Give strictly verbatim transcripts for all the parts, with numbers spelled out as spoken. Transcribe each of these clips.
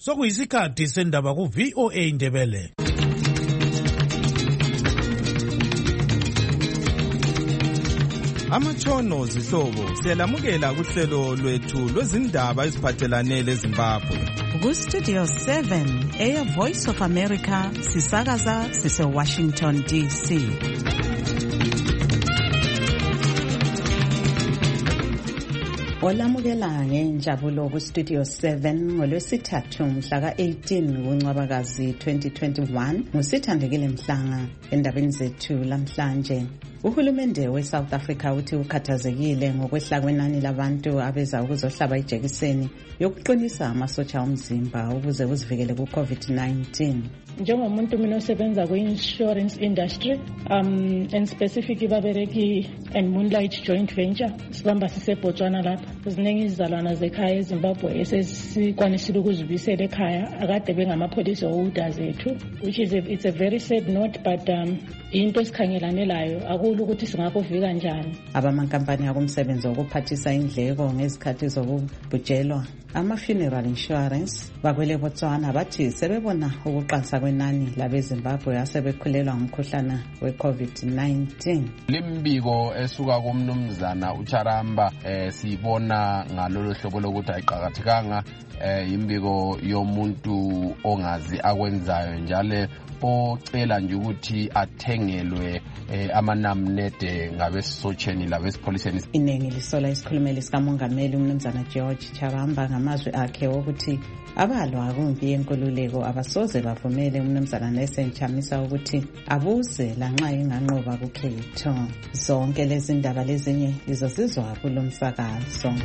Sokuyisikhathi sendaba ku V O A Ndebele. Amatshono zihlobo siyalamukela kuhlelo lwethu lwezindaba eziphathelane leZimbabwe. Ku Studio seven, Air Voice of America, sisakaza sise Washington D C. Olamukela ngenjabulo ku Studio seven ngolwesithathu mhla ka eighteen kuNcwabakazi twenty twenty-one. Ngusithandekile Mhlanga endabeni zethu lamhlanje. Uhulumende we-South Africa uthi ukhathazekile ngokwehla kwenani labantu abeza ukuzohlaba ijekiseni yokuqinisa amasotsha omzimba ukuze uzivikele ku-COVID nineteen. Njengomuntu mina osebenza kwi-insurance industry um and specific ibabereki and Moonlight joint venture sibamba siseBotswana lapha ziningi izizalwana zekhaya eZimbabwe esesikwanisile ukuzibuyisela ekhaya akade bengamapolice holders ethu, which is a, it's a very sad note, but um into esikhangelane layo akulu ukuthi singakuvika njani. Abamankampani akumsebenzi wokuphathisa indleko ngezikhathi zokubhujelwa ama-funeral insurance bakwele Botswana bathi sebebona ukuqansa kwenani labeZimbabwe asebekhulelwa ngumkhuhlane we-COVID nineteen. Limbiko esuka kumnumzana uCharamba eh, sibona ngalolu hlobo lokuthi ayiqhakathekanga eh, imbiko yomuntu ongazi akwenzayo njalo ocela nje ukuthi athengelwe eh, amanamnede ngabesotsheni labesipholiseni. Inengi lisola isikhulumeli sikamongameli umnumzana George Charamba ngamazwi akhe wokuthi abalwa kumbi yenkululeko abasoze bavumele umnumzana Nelson Chamisa ukuthi abuze lanxa inganqoba kukhetho. Zonke lezi ndaba lezinye lizozizwa kulomsakazo.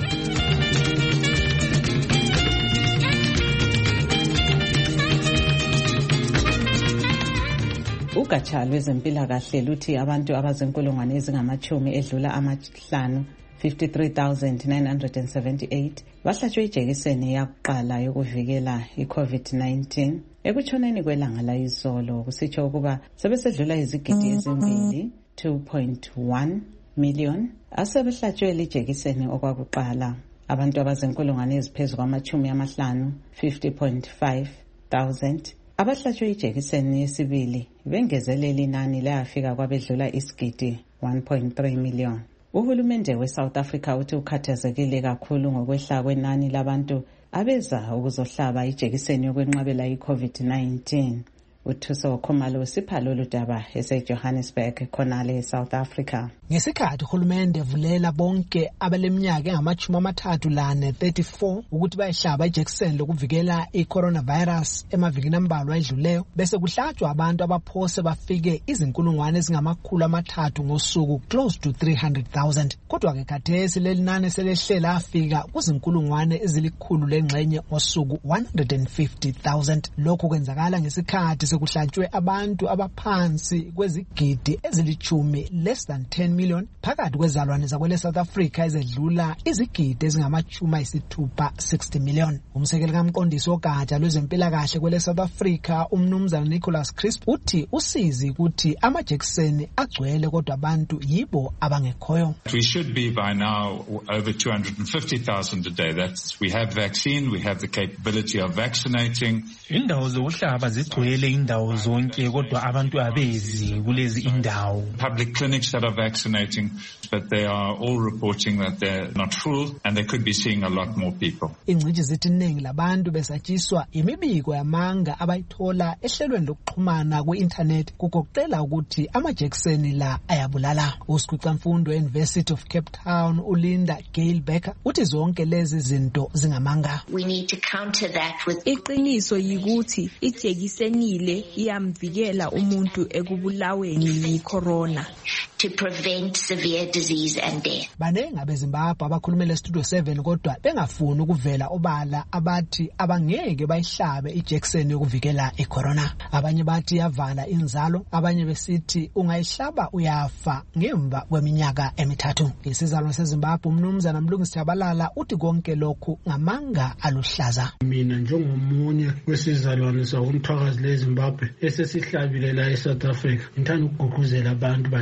Ugatsha lwezempilakahle luthi abantu abazinkulungwane ezingamachumi edlula amahlanu fifty-three thousand nine hundred seventy-eight bahlatshwe ijekiseni yakuqala yokuvikela i-COVID nineteen ekutshoneni kwelanga layizolo, kusitsho ukuba sebesedlula izigidi ezimbili two point one million asebehlatshwe lijekiseni okwakuqala. Abantu abazinkulungwane eziphezu kwamachumi amahlanu fifty point five thousand abahlatshwe ijekiseni yesibili bengezelela inani layafika kwabedlula isigidi one point three million. Uhulumende we-South Africa uthi ukhathazekile kakhulu ngokwehla kwenani labantu abeza ukuzohlaba ijekiseni yokwenqabela i-COVID nineteen. Uthuso Khumalo siphalo ludaba eseJohannesburg khonale eSouth Africa. Ngesikhathi uhulumende vulela bonke abaleminyaka engamachumi amathathu lane thirty-four ukuthi bayihlaba ijekiseni lokuvikela i-coronavirus emavikini ambalwa ayidluleyo, bese kuhlatshwa abantu abaphose bafike izinkulungwane ezingamakhulu amathathu ngosuku, close to three hundred thousand. Kodwa ke khathesi leli nani selehlela afika kuzinkulungwane ezilikhulu lengxenye ngosuku, one hundred fifty thousand. Lokho kwenzakala ngesikhathi sekuhlatshwe abantu abaphansi kwezigidi ezilichumi, less than ten million, phakathi kwezalwane zakwele South Africa ezedlula izigidi ezingamachumi ayisithupha, sixty million. Umsekeli kamqondisi ogatsha lwezempilakahle kwele South Africa umnumzana Nicholas Crisp uthi usizi ukuthi amajekiseni agcwele kodwa abantu yibo abangekhoyo. We should be by now over two hundred fifty thousand a day. That's, we have vaccine, we have the capability of vaccinating. Indawo zokuhlaba zigcwele indawo zonke kodwa abantu abezi kulezi indawo. Public clinics that are vaccinating, but they are all reporting that they're not full and they could be seeing a lot more people. Ingcitshi zithi iningi labantu besatshiswa imibiko yamanga abayithola ehlelweni lokuxhumana ku-internet kugoqela ukuthi amajekiseni la ayabulala. Usikhwicamfundo e-University of Cape Town uLinda Gail Becker uthi zonke lezi zinto zingamanga. We need to counter that with iqiniso yikuthi ijekisenile iyamvikela umuntu ekubulaweni yi-corona to prevent severe disease and death. Banengi abeZimbabwe abakhulumele Studio seven kodwa bengafuni ukuvela obala abathi abangeke bayihlabe ijekiseni yokuvikela i-corona. Abanye bathi yavala inzalo, abanye besithi ungayihlaba uyafa ngemva kweminyaka emithathu. Isizalwane seZimbabwe umnumzana Mlungisi Tshabalala uthi konke lokhu ngamanga aluhlaza. Mina njengomunye wesizalwane sakumthwakazi leZimbabwe esesihlabile la eSouth Africa ngithanda ukugqugquzela abantu bakithi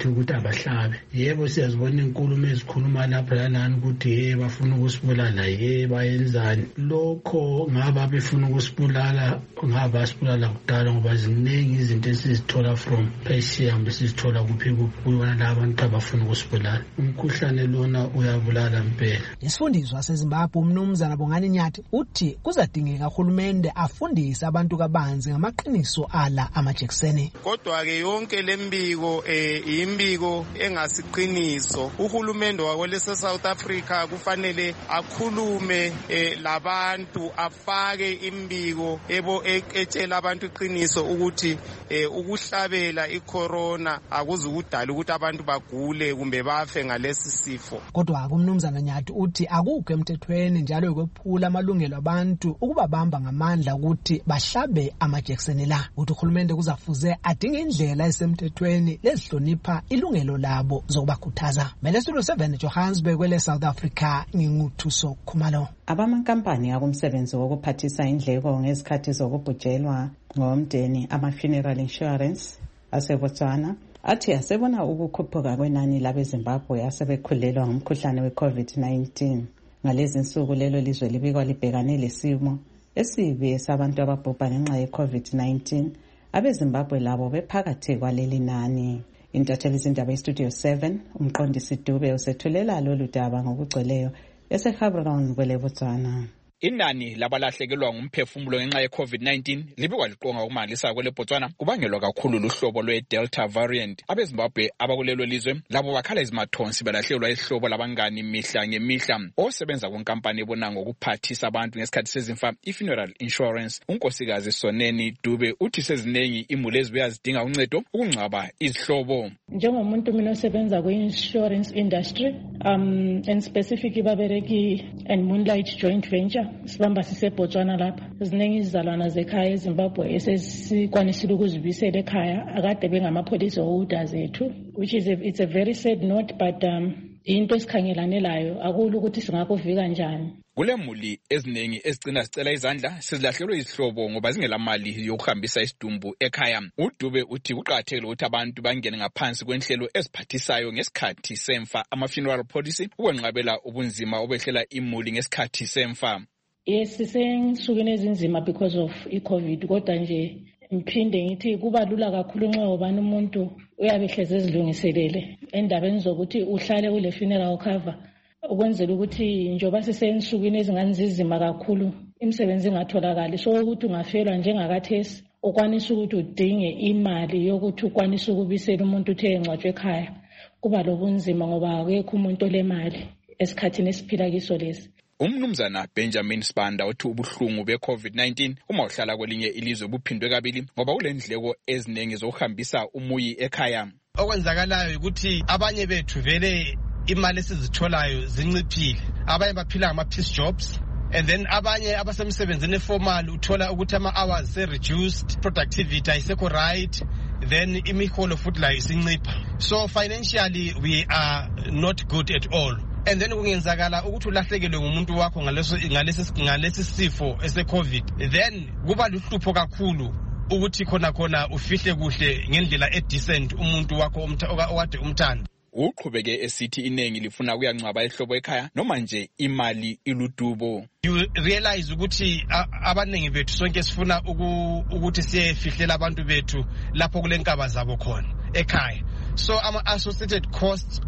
ukuthi abahlabe. Yebo siyazibona inkulumo ezikhuluma lapha lalana ukuthi hey bafuna ukusibulala, hey bayenzani. Lokho ngaba befuna ukusibulala ngaba sibulala kudala ngoba ziningi izinto esizithola from Persia besizithola kuphi kuwona labantu abafuna ukusibulala. Umkhuhlane lona uyabulala impela. Isifundiswa seZimbabwe umnumzana Bongani Nyathi uthi kuzadingeka uhulumende afundise abantu kabanzi ngamaqiniso ala amajekiseni. Kodwa ke yonke lembiko eh imbiko engasiqiniso. Uhulumende wakwelese South Africa kufanele akhulume eh, labantu afake imbiko ebo etshela abantu iqiniso ukuthi eh, ukuhlabela icorona akuzukudala ukuthi abantu bagule kumbe bafe ngalesi sifo. Kodwa kumnumzana Nyathi uthi akukho emthethweni njalo ukwephula amalungelo abantu ukuba bamba ngamandla ukuthi bahlabe amajekiseni la. Uthi uhulumende kuzafuze adinge indlela esemthethweni lezihlonipha ilungelo labo zokubakhuthaza. Melesulu seven Johannesburg kwele South Africa nginguthuso Khumalo. Abamankampani akumsebenzi wokuphathisa indleko ngezikhathi zokubhujelwa ngomndeni ama-funeral insurance aseBotswana athi asebona ukukhuphuka kwenani labeZimbabwe asebekhulelwa ngumkhuhlane we-COVID nineteen. Ngalezi nsuku lelo lizwe libikwa libhekane lesimo esibi sabantu ababhubha ngenxa ye-COVID nineteen. AbeZimbabwe labo bephakathi kwaleli nani. Intatheli zindaba eStudio seven umqondisi Dube usethulela lolu daba ngokugcweleyo eseGaborone kwele Botswana. Inani labalahlekelwa ngumphefumulo ngenxa ye-COVID nineteen libikwa liqonga ukumalisa kwele Botswana kubangelwa kakhulu luhlobo lwe-Delta variant. AbeZimbabwe abakulelo lizwe labo bakhala izimathonsi balahlelwa ihlobo labangani mihla ngemihla. Osebenza kwenkampani ebona ngokuphathisa abantu ngesikhathi sezimfa i-funeral insurance unkosikazi Soneni Dube uthi sezinengi imuli ezibuya zidinga uncedo ukungcwaba izihlobo. Njengomuntu mina osebenza kwi-insurance industry um and specific babereki and Moonlight joint venture sibamba siseBotswana lapha. Ziningi izizalwana zekhaya eZimbabwe esesikwanisile ukuzibisela ekhaya akade bengamapholisa holders ethu, which is a, it's a very sad note, but um into esikhangelanelayo akula ukuthi singakuvika njani. Kule muli eziningi ezigcina zicela izandla sezilahlelwe izihlobo ngoba zingelamali yokuhambisa isidumbu ekhaya. uDube uthi kuqakathekile ukuthi abantu bangene ngaphansi kwenhlelo eziphathisayo ngesikhathi semfa ama-funeral policy ukwenqabela ubunzima obehlela imuli ngesikhathi semfa. Yes, sisensukwini ezinzima because of i-COVID, kodwa nje mphinde ngithi kuba lula kakhulu nxa ubani umuntu uyabe hleze ezilungiselele endabeni zokuthi uhlale kule funeral cover ukwenzela ukuthi njoba sisensukwini ezinganzizima kakhulu imisebenzi ingatholakali, so ukuthi ungafelwa njengakathesi ukwanisa ukuthi udinge imali yokuthi ukwanisa ukubisela umuntu uthe engcwatshwe ekhaya kuba lobunzima ngoba akekho umuntu olemali esikhathini esiphila kiso lesi. Umnumzana Benjamin Spanda uthi ubuhlungu be-COVID nineteen uma uhlala kwelinye ilizwe buphindwe kabili ngoba kulendleko eziningi zokuhambisa umuyi ekhaya. Okwenzakalayo ukuthi abanye bethu vele imali esizitholayo zinciphile, abanye baphila ngama-piece jobs, and then abanye abasemsebenzini eformal uthola ukuthi ama-hours se-reduced, productivity ayisekho right, then imiholo futhi layo isincipha. So financially we are not good at all. And then kungenzakala ukuthi ulahlekelwe ngumuntu wakho ngaleso ngalesi ngalesi sifo ese-COVID, then kuba luhlupho kakhulu ukuthi khona khona ufihle kuhle ngendlela edecent umuntu wakho okade umthanda. Uqhubeke esithi inengi lifuna kuyangcwaba ihlobo ekhaya noma nje imali iludubo. You realize ukuthi abanengi bethu sonke sifuna ukuthi siyefihlela abantu bethu lapho kulenkaba zabo khona ekhaya. So ama associated costs,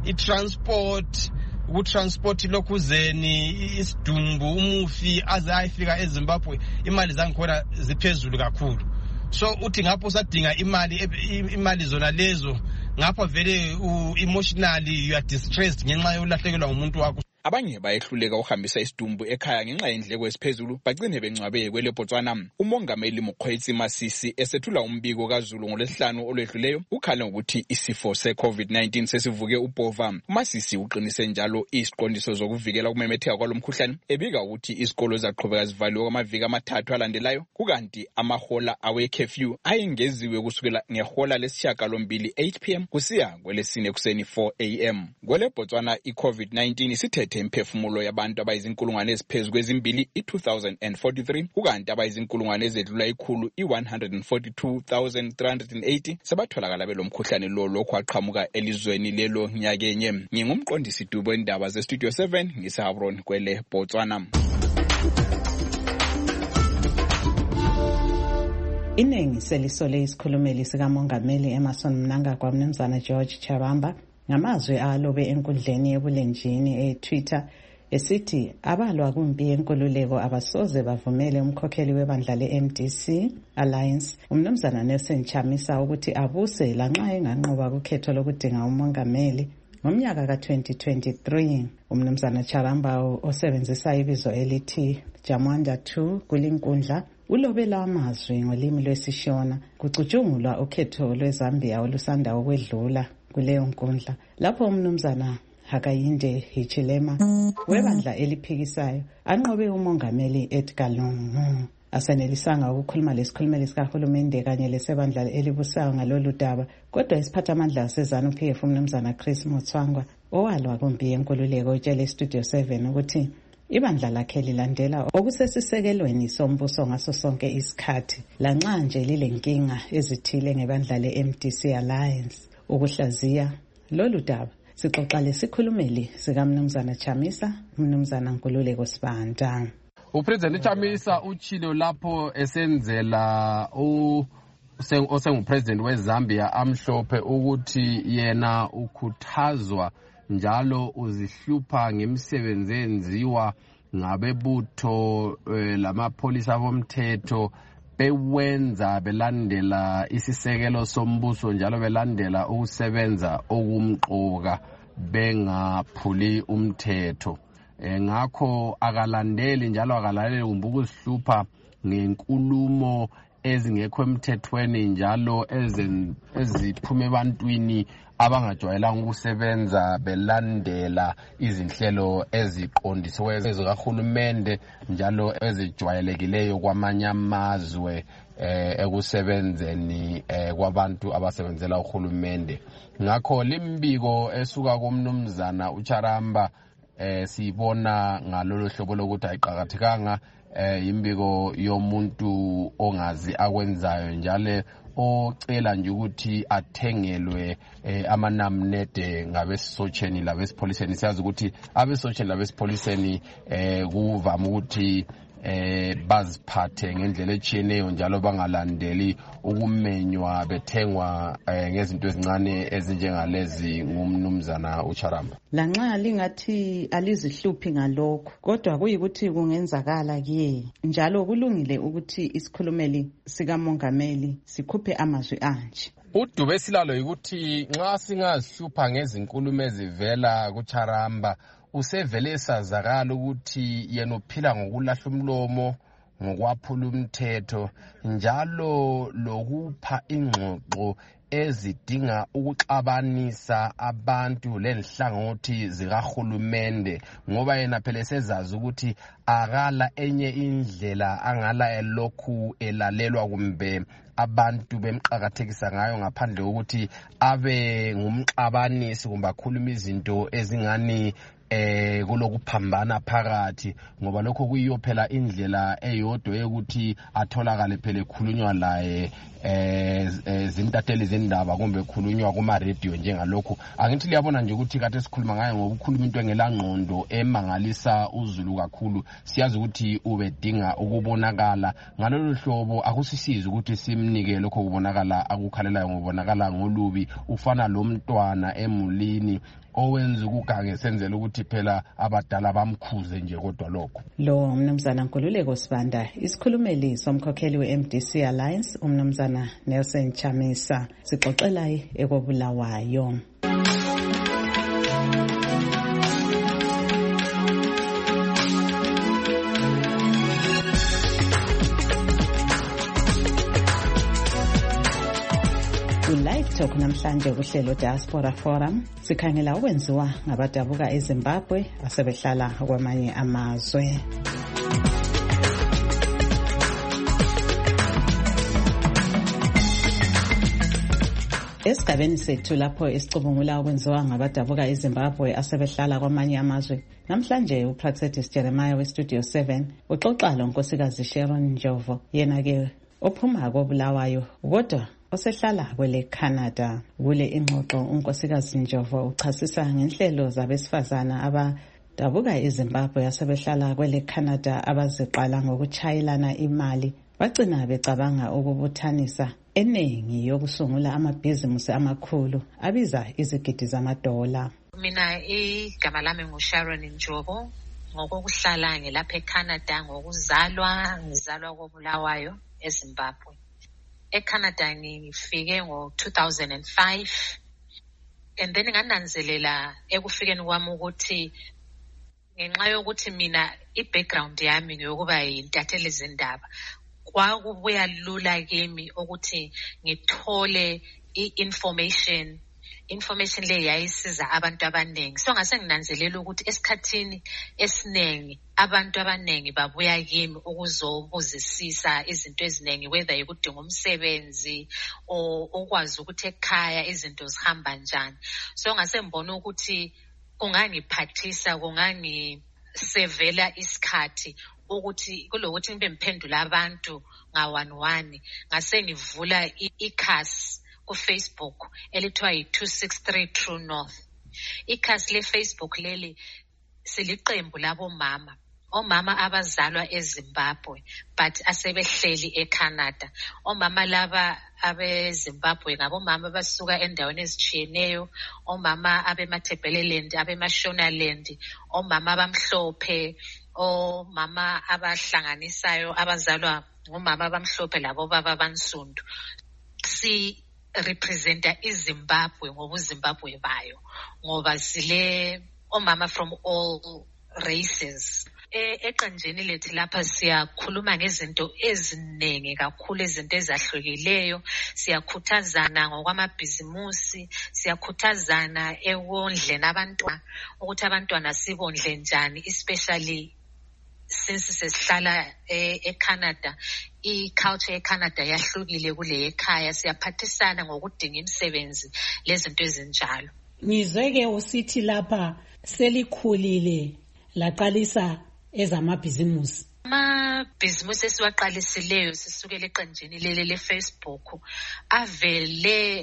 i-transport, ukutransport lokuzeni, isidumbu, umufi aze ayifika eZimbabwe, imali zangikhona ziphezulu kakhulu. So uthi ngapho usadinga imali imali zona lezo ngapho vele emotionally you are distressed ngenxa yolahlekelwa ngumuntu wakho. Abanye bayehluleka ukuhambisa isidumbu ekhaya ngenxa yendleko esiphezulu bagcine bengcwabe kwele Botswana. Umongameli Mokgweetsi Masisi esethula umbiko kaZulu ngolesihlanu olwedluleyo ukhale ukuthi isifo se-COVID nineteen sesivuke ubhova. Masisi uqinise njalo isiqondiso zokuvikela ukumemetheka kwalomkhuhlane ebika ukuthi izikolo zaqhubeka zivaliwe kwamaviki amathathu alandelayo kukanti amahola awe-curfew ayengeziwe kusukela ngehola lesishiyagalombili eight p m kusiya kwelesine kuseni four a m Kwele Botswana i-COVID nineteen isithe ephethe imphefumulo yabantu abayizinkulungwane eziphezulu kwezimbili i-two thousand forty-three kukanti abayizinkulungwane ezedlula ikhulu i-one hundred forty-two thousand three hundred eighty sebatholakala belomkhuhlane lo lokhu aqhamuka elizweni lelo nyakenye. Ngingumqondisi Dubo indaba ze-Studio seven ngiseHabron kwele Botswana. Iningi selisole isikhulumeli sikamongameli Emmerson Mnangagwa Mnumzana George Charamba ngamazwi alobe enkundleni yebulenjini e-Twitter esithi abalwa kumpi yenkululeko abasoze bavumele umkhokheli webandla le-M D C Alliance uMnumzana Nelson Chamisa ukuthi abuse lanxa enganqoba kukhetho lokudinga umongameli ngomnyaka ka twenty twenty-three. uMnumzana Charamba osebenzisa ibizo elithi Jamwanda two kulinkundla ulobela amazwi ngolimi lwesishona kucutshungulwa ukhetho lweZambia olusanda ukwedlula kuleyo nkundla lapho uMnumzana Hakainde Hichilema webandla eliphikisayo anqobe umongameli Edgar Lungu. Asenelisanga ukukhuluma lesikhulumeli sikahulumende kanye lesebandla elibusayo ngalolu daba, kodwa isiphathamandla sezanu P F uMnumzana Chris Mutswangwa owalwa kumpi yenkululeko utshele Studio seven ukuthi ibandla lakhe lilandela okusesisekelweni sombuso ngaso sonke isikhathi lanxa nje lilenkinga ezithile ngebandla le-M D C Alliance. Ukuhlaziya lolu daba sixoxa lesikhulumeli sikaMnumzana Chamisa, uMnumzana Nkululeko Sibanda. uPresident Chamisa uchilo lapho esenzela u osengupresident weZambia amhlophe ukuthi yena ukhuthazwa njalo uzihlupha ngemisebenzi enziwa ngabebutho lamapolisa bomthetho bewenza belandela isisekelo sombuso njalo belandela ukusebenza okumqoka bengaphuli umthetho. Ngakho akalandeli njalo akalaleli umbukuzihlupha ngenkulumo ezingekho emthethweni njalo eziphume ebantwini abangajwayelanga ukusebenza belandela izinhlelo eziqondisiwe zikahulumende njalo ezijwayelekileyo kwamanye amazwe ekusebenzeni kwabantu abasebenzela uhulumende. Ngakho limbiko esuka kuMnumzana uCharamba eh sibona ngalolu hlobo lokuthi ayiqhakathekanga eh imbiko yomuntu ongazi akwenzayo njalo ocela nje ukuthi athengelwe eh, amanamnede ngabesocheni labesipoliseni. Siyazi ukuthi abesocheni labesipoliseni eh kuvama ukuthi eh baziphathe ngendlela echiyeneyo njalo bangalandeli ukumenywa bethengwa eh, ngezinto ezincane ezinjengalezi ngumnumzana uCharamba. Lanxa lingathi alizihluphi ngalokho kodwa kuyikuthi kungenzakala kiye njalo kulungile ukuthi isikhulumeli sikamongameli sikhuphe amazwi anje. Udube silalo ukuthi nxa singazihlupha ngezinkulumo ezivela kuCharamba usevele sazakala ukuthi yena uphila ngokulahla umlomo ngokwaphula umthetho njalo lokupha ingxoxo ezidinga ukuxabanisa abantu lenhlangothi zikahulumende ngoba yena phela sezazi ukuthi akala enye indlela angala elokhu elalelwa kumbe abantu bemqhakathekisa ngayo ngaphandle ukuthi abe ngumxabanisi kumbe akhuluma izinto ezingani eh kulokuphambana phakathi ngoba lokho kuyiyo phela indlela eyodwa yokuthi atholakale phela ekhulunywa laye eh zintateli zindaba kumbe ekhulunywa kuma radio njengalokho. Angithi liyabona nje ukuthi kade sikhuluma ngayo ngoba ukhuluma into engelangqondo emangalisa uZulu kakhulu. Siyazi ukuthi ubedinga ukubonakala ngalolu hlobo akusisizi ukuthi simnike lokho kubonakala akukhalelayo ngobonakala ngolubi ufana lo mntwana emulini owenza ukugange senzela ukuthi phela abadala bamkhuze nje kodwa lokho. Lo uMnumzana Nkululeko Sibanda isikhulumeli somkhokheli we-M D C Alliance uMnumzana Nelson Chamisa sixoxela ekobulawayo. Live Talk namhlanje kuhlelo Diaspora Forum sikhangela ukwenziwa ngabadabuka eZimbabwe asebehlala kwamanye amazwe. Esigabeni sethu lapho isicubungula okwenziwa ngabadabuka eZimbabwe asebehlala kwamanye amazwe. Namhlanje uPraxedis Jeremiah weStudio seven uxoxa lo nkosikazi Sharon Njovo, yena-ke ophuma koBulawayo kodwa osehlala kwele Canada. Kule ingxoxo unkosikazi Njovo uchasisa ngenhlelo zabesifazana abadabuka eZimbabwe asebehlala kwele Canada abaziqala ngokuchayelana imali, bagcina becabanga ukubuthanisa eningi yokusungula amabhizimusi amakhulu abiza izigidi zamadola. Mina igama lami nguSharon Njovo, ngokuhlala ngilapha eCanada, ngokuzalwa ngizalwa koBulawayo eZimbabwe. ECanada ngifike ngo two thousand five, and then ngananzelela ekufikeni kwami ukuthi ngenxa yokuthi mina i-background yami ngiyokuba yintatheli zindaba, kwakubuya lula kimi ukuthi ngithole i-information information le yayisiza abantu abaningi. So ngase nginanzelela ukuthi esikhathini esiningi abantu abaningi babuya kimi ukuzobuzisisa izinto eziningi, whether yikudinga umsebenzi o ukwazi ukuthi ekhaya izinto zihamba njani. So ngase ngibona ukuthi kungangiphathisa, kungangisevela isikhathi ukuthi kulokuthi ngibe mphendula abantu nga one one. Ngase ngivula ikhasi ku Facebook elithiwa yi two sixty-three True North. Ikhasi le Facebook leli siliqembu labo mama, omama abazalwa eZimbabwe but asebehleli eCanada. Omama laba abeZimbabwe ngabomama abasuka endaweni ezitshiyeneyo, omama abemaThebeleland, abeMashonaland, omama abamhlophe, omama abahlanganisayo abazalwa ngomama abamhlophe labo baba abansundu. Si representa iZimbabwe ngobuZimbabwe bayo, ngoba sile omama from all races. Eqenjeni lethu lapha siyakhuluma ngezinto eziningi kakhulu, izinto ezahlukileyo. Siyakhuthazana ngokwamabhizimusi, siyakhuthazana ekondleni abantwana, ukuthi abantwana sibondle njani, especially since sesihlala eCanada. I-culture eCanada yahlukile kule ekhaya, siyaphathisana ngokudinga imisebenzi lezinto ezinjalo. Ngizweke usithi lapha selikhulile laqalisa ezamabhizimusi. Amabhizimusi esiwaqalisileyo sisukela eqenjini leli le-Facebook avele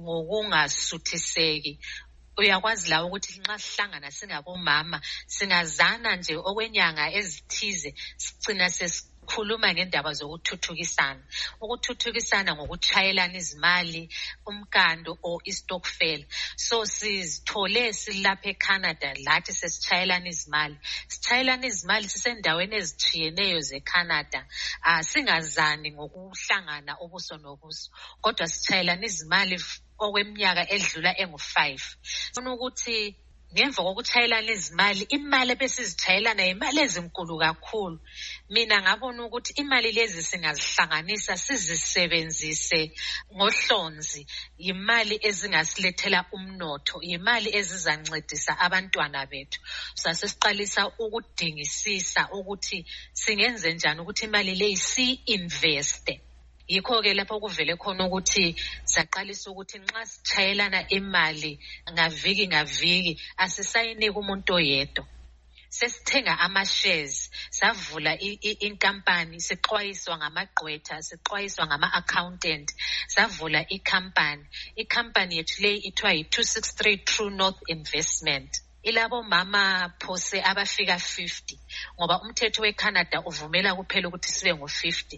ngokungasuthiseki. Uyakwazi la ukuthi nxa sihlangana singabomama singazana nje okwenyanga ezithize, sigcina sesikhuluma ngendaba zokuthuthukisana. Ukuthuthukisana ngokuchayelana izimali, umkando o istokfel. So sizithole silapha eCanada lathi sesichayelana izimali. Sichayelana izimali sisendaweni ezitshiyeneyo zeCanada. Ah singazani ngokuhlangana ubuso nobuso, kodwa sichayelana izimali okweminyaka edlula engu five. Sifuna ukuthi ngemva kokuchayelana izimali, imali ebesizichayelana imali ezinkulu kakhulu. Mina ngabona ukuthi imali lezi singazihlanganisa sizisebenzise ngohlonzi, imali ezingasilethela umnotho, imali ezizancedisa abantwana bethu. Sasesiqalisa ukudingisisa ukuthi singenze njani ukuthi imali leyi si-investe. Yikho-ke lapho kuvele khona ukuthi saqalisa ukuthi nxa sichayelana imali ngaviki ngaviki asisayinike umuntu oyedwa. Sesithenga ama-shares, savula inkampani, sixwayiswa ngamagqwetha, sixwayiswa ngama-accountant, savula ikhampani. Ikhampani yethu leyi ithiwa yi two sixty-three True North Investment. Ilabo mama phose abafika fifty, ngoba umthetho weCanada uvumela kuphela ukuthi sibe ngo fifty.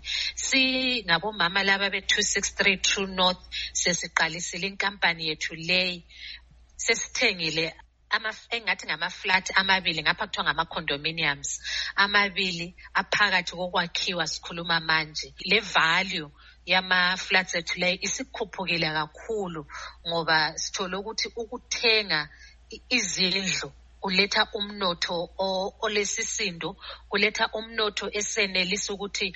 Si ngabo mama laba be two sixty-three True North sesiqalisile inkampani yethu leyi. Sesithengile ama engathi ngama flat amabili, ngapha kuthiwa ngama condominiums amabili aphakathi kokwakhiwa sikhuluma manje. Le value yama flats ethu leyi isikhuphukile kakhulu, ngoba sithola ukuthi ukuthenga izindlu kuletha umnotho olesisindo, kuletha umnotho esenelisa ukuthi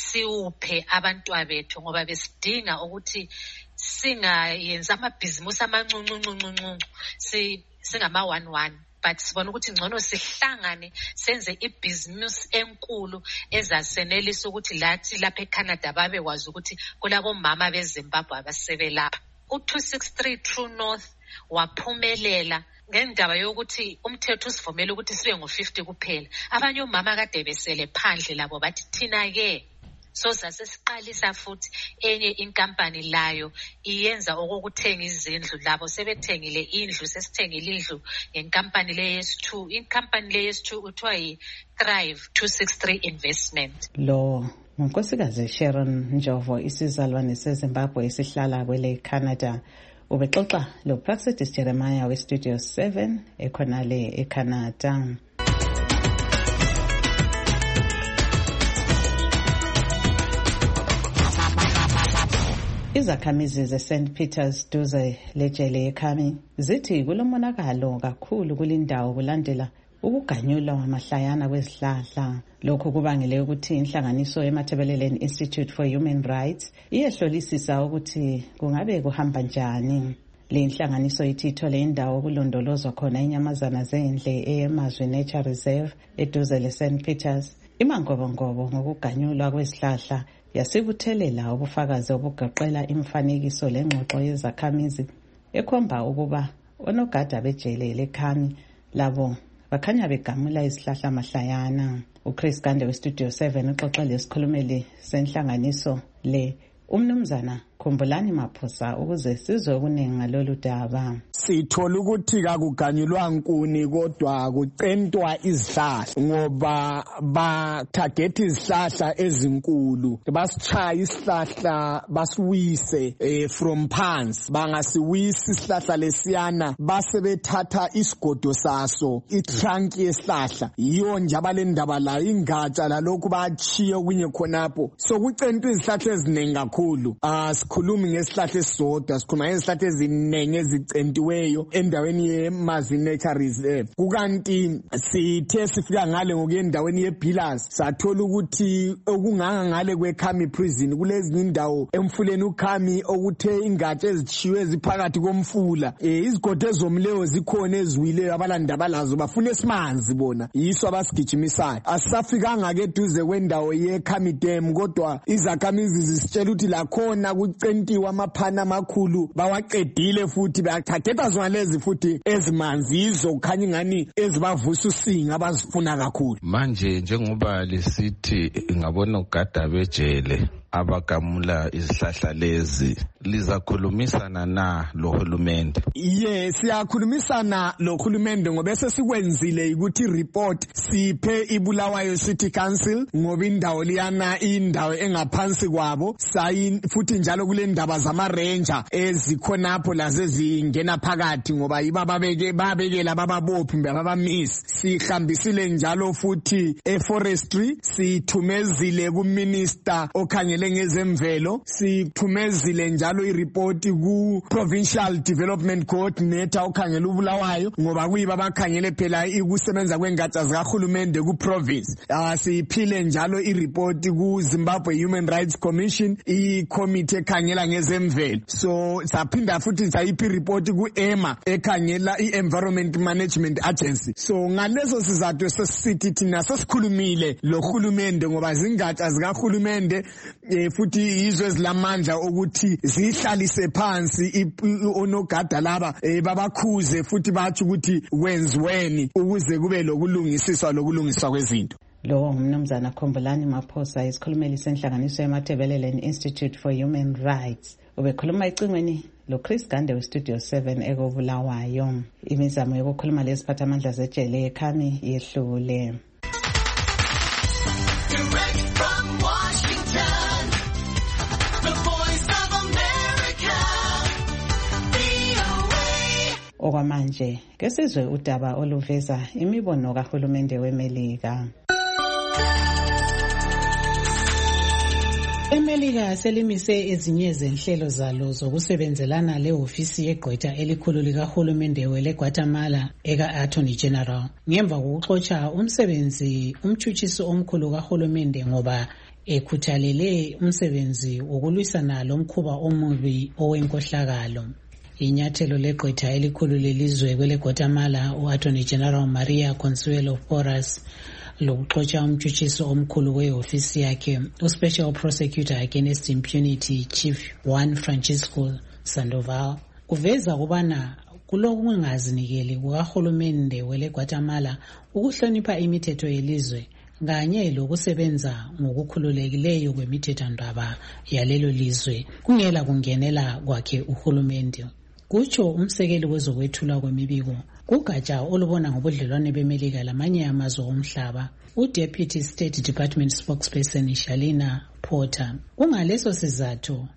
siuphe abantwana bethu, ngoba besidinga ukuthi singayenza amabhizimusi amancuncuncuncu si singama one one, but sibona ukuthi ngcono sihlangane senze ibhizimusi enkulu ezasenelisa ukuthi lathi lapha eCanada babekwazi ukuthi kulabo mama beZimbabwe abasebelapha. u two sixty-three True North waphumelela ngendaba yokuthi umthetho usivumela ukuthi sibe ngo-fifty kuphela. Abanye omama kade besele phandle labo bathi thina-ke. So sasesiqalisa futhi enye inkampani layo iyenza okokuthenga izindlu, labo sebethengile indlu, sesithengile indlu ngenkampani le yesi-two. Inkampani le yesi-two kuthiwa yi-Thrive two sixty-three Investment. Lo ngunkosikazi Sharon Njovo, isizalwane seZimbabwe esihlala kwele Canada. Ubexoxa lo Praxedis Jeremiah we Studio seven ekhonale eCanada. Izakhamizi ze-Saint Peters duze lejele eKhami zithi kulomonakalo kakhulu kulindawo kulandela ukuganyulwa amahlayana kwezihlahla. Lokho kubangele ukuthi inhlanganiso eMathebeleleni Institute for Human Rights iyehlolisisa ukuthi kungabe kuhamba njani. Le inhlanganiso ithi ithole indawo kulondolozwa khona inyamazana zendle eMazwi Nature Reserve eduze le-Saint Peters. Imangobongobo ngokuganyulwa kwezihlahla yasibuthelela ubufakazi obugoqela imifanekiso lengxoxo yezakhamizi ekhomba ukuba onogada bejele leKhami labo bakhanya begamula izihlahla mahlayana. uChris Gande we Studio seven uxoxa lesikhulumeli senhlanganiso le umnumzana Khumbulani Maphosa ukuze sizwe okuningi ngalolu daba. Sithola ukuthi kakuganyulwa nkuni kodwa kucentwa izihlahla ngoba ba target izihlahla ezinkulu, basichaya isihlahla basiwise eh, from phansi. Bangasiwisa isihlahla lesiyana base bethatha isigodo saso, itrunk yesihlahla, yiyo nje abalendaba la ingatsha lalokhu bachiye okunye khonapho. So kucentwa izihlahla eziningi kakhulu. Ah khulumi ngesihlahla esisodwa, sikhuluma ngezihlahla eziningi ezicentiweyo endaweni yeMazwi Nature Reserve. Kukanti sithe sifika ngale ngokuyendaweni yePillars sathola ukuthi okunganga ngale kweKhami prison kulezi indawo emfuleni uKhami okuthe ingatsha ezitshiwe ziphakathi komfula. Eh izigodo ezomleyo zikhona eziwileyo abalanda balazo bafuna esimanzi bona, yiso abasigijimisayo. Asisafikanga ke duze kwendawo yeKhami Dam kodwa izakhamizi zisitshela ukuthi la khona kucentiwa amaphana amakhulu bawaqedile futhi bayathatheta zona lezi futhi ezimanzi izokhanya ingani ezibavusa usinga abazifuna kakhulu. Manje njengoba lesithi ngabona ugada bejele abagamula izihlahla lezi, lizakhulumisana na lohulumende? Yes, siyakhulumisana lohulumende ngoba sesikwenzile ukuthi report siphe iBulawayo City Council ngoba indawo liyana indawo engaphansi kwabo, sayi futhi njalo kule ndaba zama ranger ezikhonapho laze zingena phakathi ngoba ibababeke babekela bababophi babamisi. Sihambisile njalo futhi eforestry, sithumezile ku minister okhanye ngezemvelo, sithumezile njalo ireport ku provincial development coordinator okhangela uBulawayo ngoba kuyiba bakhangele phela ikusebenza kwengatsha zikahulumende ku province. Ah siphile njalo ireport ku Zimbabwe Human Rights Commission, i committee ekhangela ngezemvelo. So saphinda futhi sayiphi report ku E M A ekhangela i-Environment Management Agency. So ngalezo sizathu sesithi thina sesikhulumile lohulumende ngoba zingatsha zikahulumende eh futhi izwe ezilamandla ukuthi zihlalise phansi onogada laba eh babakhuze futhi bathi ukuthi wenziweni ukuze kube lokulungisiswa lokulungiswa kwezinto. Lo umnumzana Khumbulani Maphosa isikhulumeli senhlanganiso yeMathebeleleni Institute for Human Rights. Ubekhuluma ecingweni lo Chris Gande we Studio seven ekobulawayo. Imizamo yokukhuluma lesiphathamandla zejele eKhami yehlule. Okwamanje kesizwe udaba oluveza imibono kahulumende weMelika. eMelika selimise ezinye zenhlelo zalo zokusebenzelana leofisi yegqwetha elikhulu likahulumende weleGuatemala eka-Attorney General ngemva kokuxotsha umsebenzi umtshutshisi omkhulu kahulumende ngoba ekhuthalele umsebenzi wokulwisana lomkhuba omubi owenkohlakalo. Inyathelo legqwetha elikhulu lelizwe kweleGuatemala u-Attorney General Maria Consuelo Porras lokuxotsha umtshutshisi omkhulu weofisi yakhe uSpecial Prosecutor Against Impunity Chief Juan Francisco Sandoval kuveza kubana kulokungazinikeli kukahulumende wele Guatemala ukuhlonipha imithetho yelizwe kanye lokusebenza ngokukhululekileyo kwemithethondaba yalelo lizwe kungela kungenela kwakhe uhulumende. Kutsho umsekeli wezokwethulwa kwemibiko kugatsha olubona ngobudlelwane beMelika lamanye amazwe omhlaba uDeputy State Department Spokesperson Shalina Porter. Kungaleso sizathu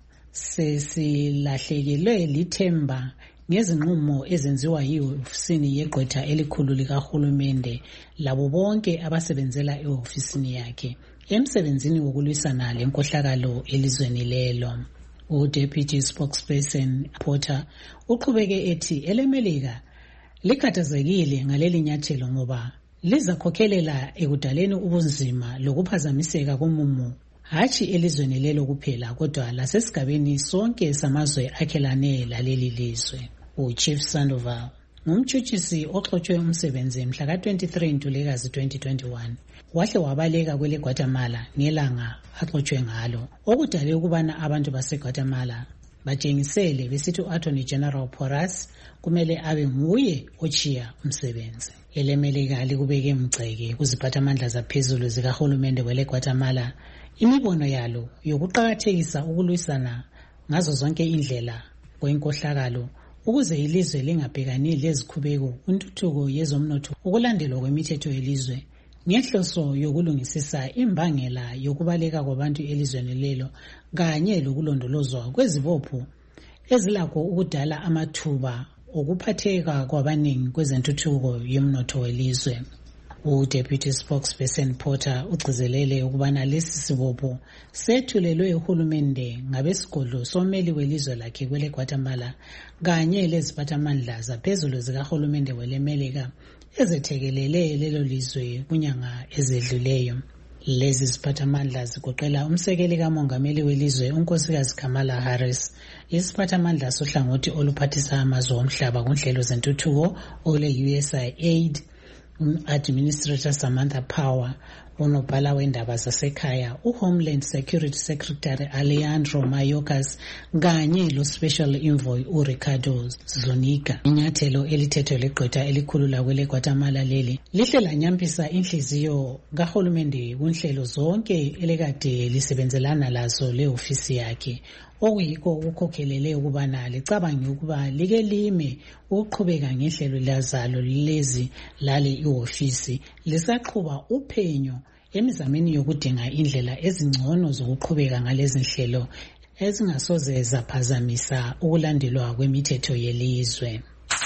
sesilahlekelwe lithemba ngezinqumo ezenziwa yi-ofisini yegqwetha elikhulu likahulumende labo bonke abasebenzela e-ofisini yakhe emsebenzini wokulwisana lenkohlakalo elizweni lelo. U-Deputy Spokesperson Porter uqhubeke ethi elemelika likhathazekile ngaleli nyathelo ngoba lizakhokhelela ekudaleni ubunzima lokuphazamiseka komumo hatshi elizweni lelo kuphela kodwa lasesigabeni sonke samazwe akhelane laleli lizwe. U-Chief Sandoval ngumtshutshisi oxotshwe umsebenzi mhla ka-twenty-three Ntulikazi twenty twenty-one wahle wabaleka kwele Guatemala ngelanga axotshwe ngalo okudale ukubana abantu baseGuatemala batshengisele besithi u-Attorney General Porras kumele abe nguye ochiya umsebenzi. Elemelika likubeke mgceke kuziphathamandla zaphezulu zikahulumende wele Guatemala imibono yalo yokuqakathekisa ukulwisana ngazo zonke indlela kwenkohlakalo ukuze ilizwe lingabhekani lezikhubeko kuntuthuko yezomnotho ukulandelwa kwemithetho yelizwe ngehloso yokulungisisa imbangela yokubaleka kwabantu elizweni lelo kanye lokulondolozwa kwezibopho ezilakho ukudala amathuba okuphatheka kwabaningi kwezentuthuko yomnotho welizwe. U-Deputy Spokesperson Porter ugcizelele ukubana lesi sibopho sethulelwe uhulumende ngabesigodlo someli welizwe lakhe kwele Guatemala kanye leziphathamandla zaphezulu zikahulumende wele Melika ezethekelele lelo lizwe kunyanga ezedluleyo. Lezi ziphathamandla zigoqela umsekeli kamongameli welizwe unkosikazi Kamala Harris, isiphathamandla sohlangothi oluphathisa amazwe omhlaba kunhlelo zentuthuko ole U S A I D, Administrator Samantha Power, unobhala wendaba zasekhaya uHomeland Security Secretary Alejandro Mayorkas kanye lo Special Envoy uRicardo Zuniga. Inyathelo elithethwe legqwetha elikhulu lakwele Guatemala leli lihle lanyampisa inhliziyo kahulumende kunhlelo zonke elekade lisebenzelana lazo le ofisi yakhe okuyikho ukukhokhelele ukubana licabange ukuba like lime ukuqhubeka ngehlelo lazalo lezi lale iofisi lisaqhuba uphenyo emizameni yokudinga indlela ezingcono zokuqhubeka ngalezi nhlelo ezingasoze zaphazamisa ukulandelwa kwemithetho yelizwe.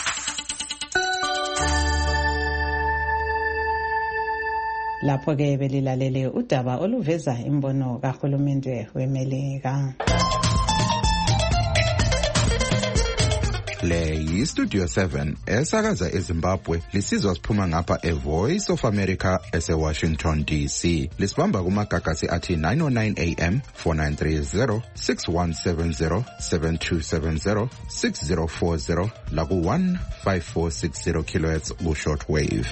Lapho ke belilalele udaba oluveza imbono kahulumende weMelika. Le yi-Studio seven esakaza eZimbabwe lisizwa siphuma ngapha e-Voice of America ese-Washington D C. Lisibamba kumagagasi athi nine oh nine A M, four nine three zero, six one seven zero, seven two seven zero, six zero four zero laku one five four six zero kilohertz ku-short wave.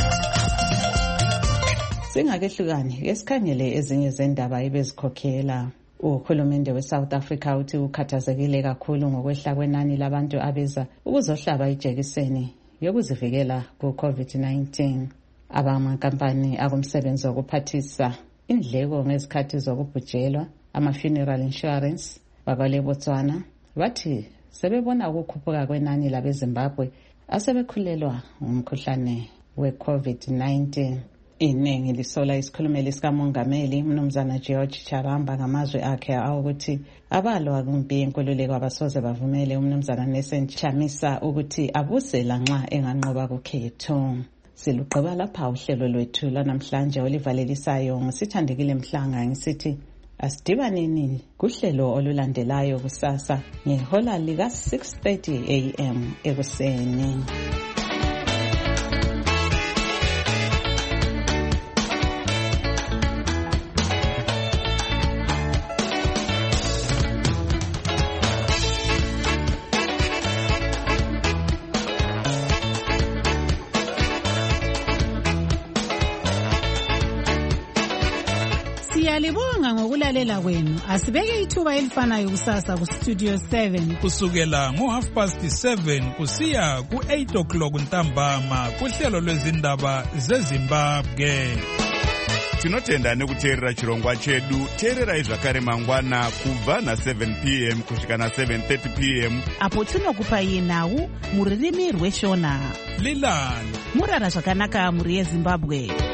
Singakehlukani esikhangele ezinye zendaba ebezikhokhela. Uhulumende we-South Africa uthi ukhathazekile kakhulu ngokwehla kwenani labantu abeza ukuzohlaba ijekiseni yokuzivikela ku-COVID nineteen. Abamankampani akumsebenzi wokuphathisa indleko ngezikhathi zokubhujelwa ama-funeral insurance bakwale Botswana bathi sebebona ukukhuphuka kwenani labeZimbabwe asebekhulelwa ngumkhuhlane we-COVID nineteen. Iningi lisola isikhulumeli sikamongameli Mnumzana George Charamba ngamazwe akhe awukuthi abalwa kumbi inkululeko abasoze bavumele uMnumzana Nelson Chamisa ukuthi abuse lanxa enganqoba kukhetho. Siluqaba lapha uhlelo lwethu lanamhlanje olivalelisayo ngisithandekile Mhlanga ngisithi asidibaneni kuhlelo olulandelayo kusasa ngehola lika six thirty A M ekuseni. Siyalibonga ngokulalela kwenu. Asibeke ithuba elifanayo kusasa ku Studio seven. Kusukela ngo half past seven kusiya ku eight o'clock ntambama kuhlelo lwezindaba zeZimbabwe. Tinotenda nekuteerera chirongwa chedu. Teererai zvakare mangwana kubva na seven p m kusvika na seven thirty p m apo tinokupai nhau muririmi rweshona. Lilani murara zvakanaka muri yeZimbabwe.